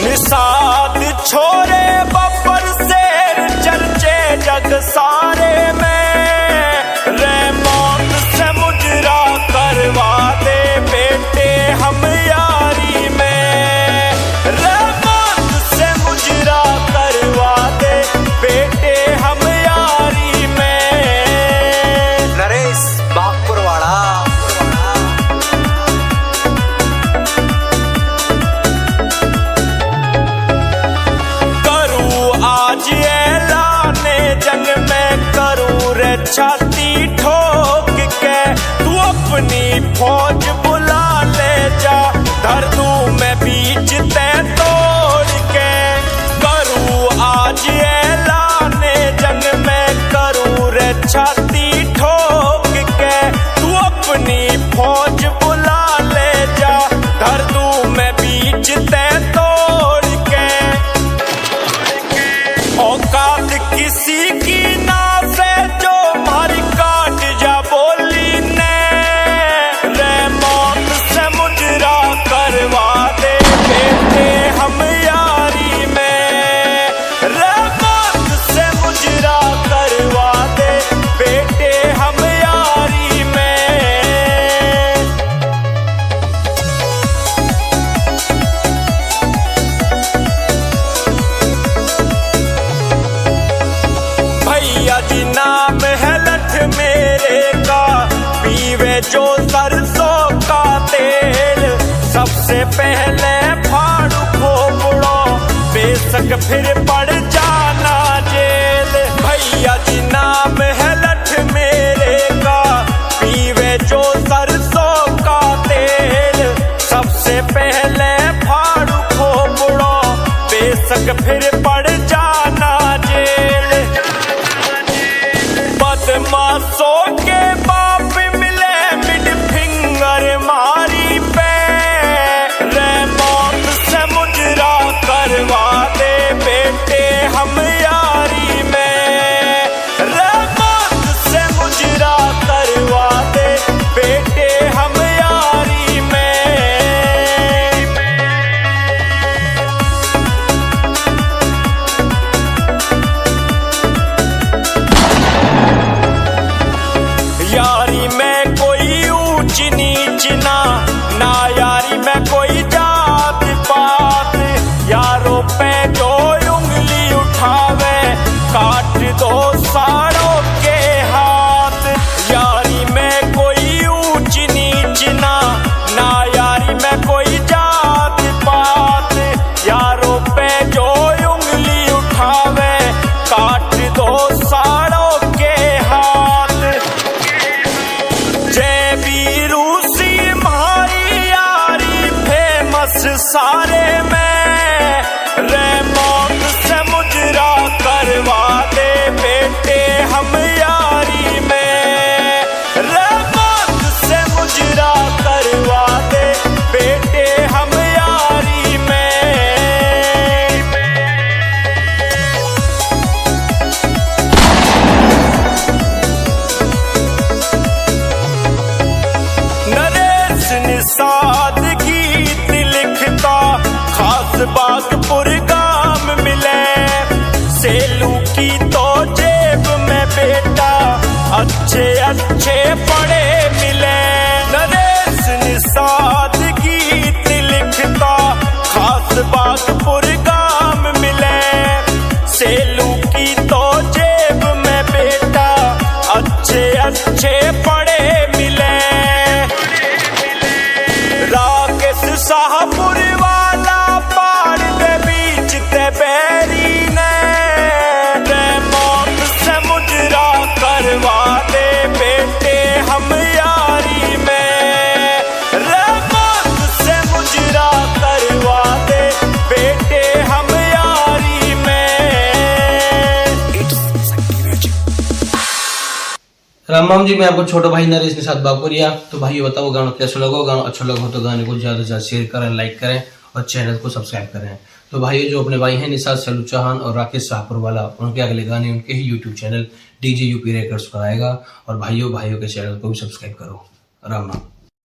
निषाद छोरे बब्बर शेर चर्चे जग सारे में, रे मौत से मुजरा करवा दे बेटे हम यारी में, रे मौत से मुजरा करवा दे बेटे हम यारी में। नरेश बागपुरवाड़ा। आज ऐलाने जंग में करूं रे छाती ठोक के, तू अपनी फौज बुला ले जा, धर दूं मैं बीच ते तोड़ के। करूं आज ऐलाने जंग में करूं रे छाती ठोक के, तू अपनी फौज बुला ले जा, धर दूं मैं बीच ते तोड़ के। औकात किसी की ना से जो मारी काट जा बोली ने, रे मौत से मुजरा करवा दे बेटे हम यारी में, रे मौत से मुजरा करवा दे बेटे हम यारी में। भैया जी नाम है लठ मेरे का, पीवे जो सरसों का तेल, सबसे पहले फाड़ू खोपड़ो, बेशक फिर पड़ जाना जेल। भैया जी नाम है लठ मेरे का, पीवे जो सरसों का तेल, सबसे पहले फाड़ू खोपड़ो, बेशक फिर पड़ जाना जेल। बदमाशों के बाप मिले मिड फिंगर मारी पे, रे मौत से मुजरा करवा दे बेटे हम यारी में, रे मौत से मुजरा करवा दे बेटे हम यारी में। यारी में कोई ऊंच नीच ना यारी में कोई जात पात, यारों पे जो उंगली उठावे काट दो सारों के हाथ। यारी में कोई ऊंच नीच ना यारी में कोई जात पात, यारों पे जो उंगली उठावे काट दो सारों के हाथ। जय वीरू सी मारी यारी फेमस सारे में, रे मौत से मुजरा करवा दे बेटे हम यारी में, रे मौत से मुजरा करवा दे बेटे हम यारी में। नरेश निषाद गीत लिखता, खास बागपुर गाम मिले, सेलू की तो जेब में बेटा अच्छे अच्छे पड़े मिले। नरेश निषाद गीत लिखता, खास बागपुर गाम मिले, सेलू की तो जेब में बेटा अच्छे अच्छे पड़े मिले। राकेश शाहपुर वाला पार दे बीच ते बैरी ने, रे मौत से मुजरा करवा दे बेटे हम यारी में, रे मौत से मुजरा करवा दे बेटे हम यारी में। राम राम जी, मैं आपको छोटा भाई नरेश निषाद बागपुरिया। तो भाई बताओ गाना कैसा लगा? गाना अच्छा लगा हो तो गाने को ज्यादा से ज्यादा शेयर करें, लाइक करें और चैनल को सब्सक्राइब करें। तो भाई जो अपने भाई हैं निषाद सलू चौहान और राकेश शाहपुर वाला, उनके अगले गाने उनके ही YouTube channel DJ UP records पर आएगा। और भाइयों के चैनल को भी सब्सक्राइब करो। राम राम।